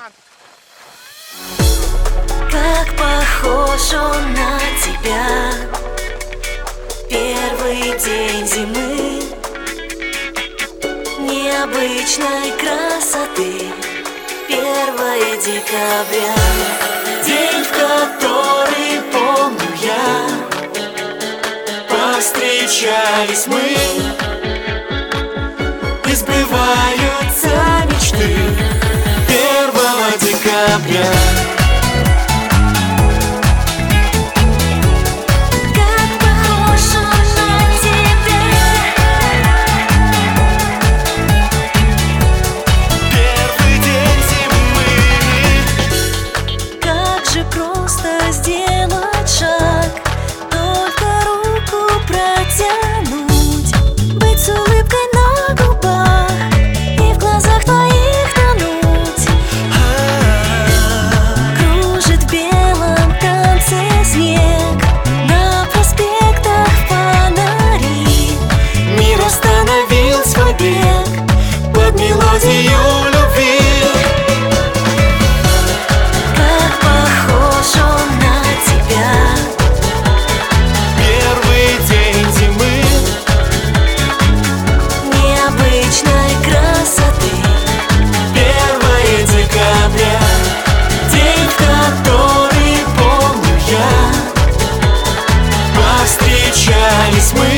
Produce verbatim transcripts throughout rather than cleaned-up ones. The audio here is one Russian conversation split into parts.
Как похож он на тебя, первый день зимы, необычной красоты, первое декабря, день, в который, помню я, повстречались мы, и сбываются мечты первого декабря. Под мелодию любви. Как похож он на тебя, первый день зимы, необычной красоты, первое декабря, день, в который, помню я, повстречались мы.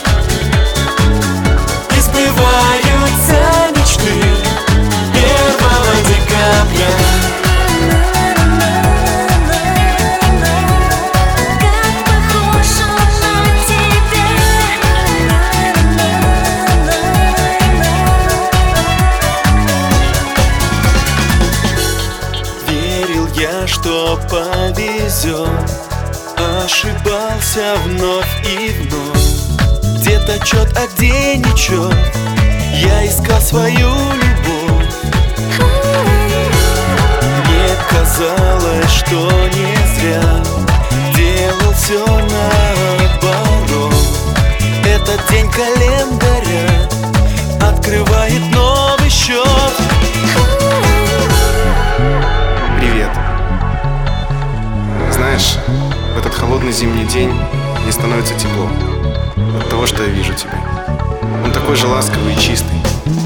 Я, что повезет, ошибался вновь и вновь. Где-то чет, а где ничет, я искал свою любовь. Мне казалось, что не зря делал все наоборот. Этот день календаря открывает новый счет. Знаешь, в этот холодный зимний день мне становится тепло от того, что я вижу тебя. Он такой же ласковый и чистый.